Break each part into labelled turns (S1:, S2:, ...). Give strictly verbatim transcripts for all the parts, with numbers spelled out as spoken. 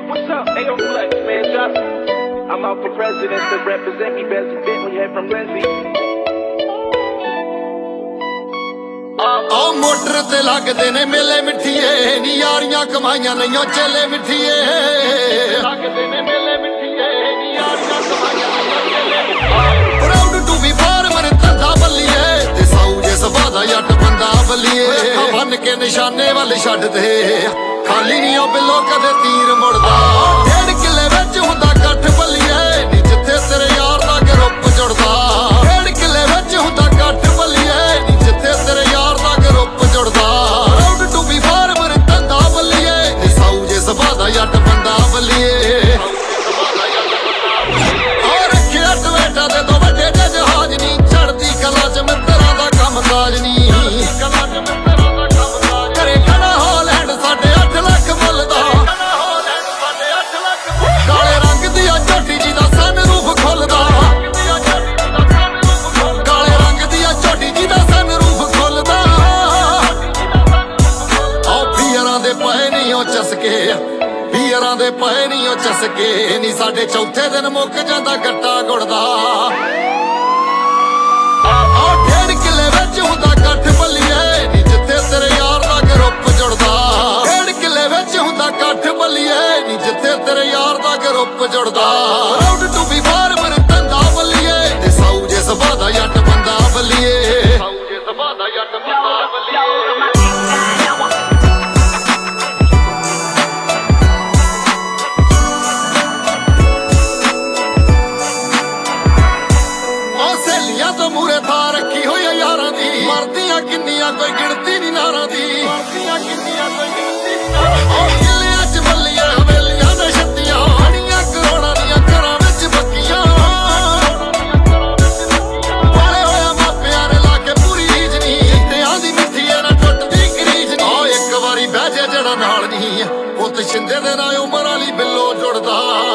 S1: up? What's up? Hey, yo, Flex, man, Josh. I'm out for president to represent me best Bentley head from Lindsay.
S2: आ motor ते लगदे ने मेले मिठिए नी यारियां कमाइयां नहीं चेले मिठिए लगदे ने मेले मिठिए नी यारियां कमाइयां नहीं चेले मिठिए प्राउड टू बी फार्मर धंधा बल्लिए ते साऊ जे सबादा जट बंदा बल्लिए बन के निशाने वाल छड्ड दे खाली नहीं ओ बिलो कदे तीर मुड़दा डेढ़ किले विच हुंदा कठ बल्लिए नी जिथे तेरे यार दा ग्रुप जुड़दा डेढ़ किले विच हुंदा कठ बल्लिए नी जिथे तेरे यार दा ग्रुप जुड़दा प्राउड टू बी फार्मर धंधा बल्लिए ते साऊ जे सबादा जट बंदा बल्लिए और रखिया टवेटा दे दो वड्डे जहाज नी चढ़दी कला च मित्तरां दा कम काज नी करे खड़ा हॉलैंड साढ़े अठ लख मुल दा काले रंग दिया झोटी जी दा सन रूफ खुलदा काले रंग दिया झोटी जी दा सन रूफ खुलदा आ पीरां दे पए नहीं ओ चसके पीरां दे पए नहीं ओ चसके नी साडे चौथे दिन मुक जांदा गट्टा गुड़दा आ डेढ़ किले विच हुंदा कठ बल्लिए नी जिथे तेरे यार दा ग्रुप जुड़दा डेढ़ किले विच हुंदा कठ बल्लिए नी जिथे तेरे यार दा ग्रुप जुड़दा प्राउड टू बी फार्मर धंधा बल्लिए ते साऊ जे सबादा जट बंदा बल्लिए साऊ जे सबादा जट बंदा बल्लिए तो मूरे था रखी हुई यारां दी मरदियां किन्नियां कोई गिनती नहीं नारां दी मरदियां किन्नियां कोई गिनती नहीं किलियां च बल्लियां हवेलियां ने छत्तियां बड़ियां करोड़ां दियां घरां विच बक्कियां पाले होया मापियां ने ला के पूरी रीझ नी जिद्दियां दी मिठिए ना टुटदी करीज नी ओ इक वारी बह जा जेड़ा नाल नहीं पुत शिंदे दे नाल उमर वाली बिल्लो जुड़दा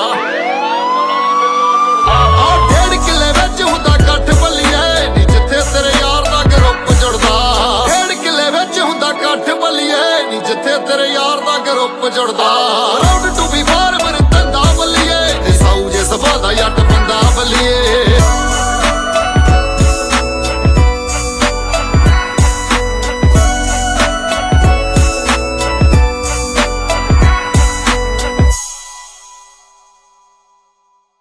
S2: आ डेढ़ किले विच हुंदा कठ बल्लिए नी जिथे तेरे यार दा ग्रुप जुड़दा डेढ़ किले विच हुंदा कठ बल्लिए नी जिथे तेरे यार दा ग्रुप जुड़दा।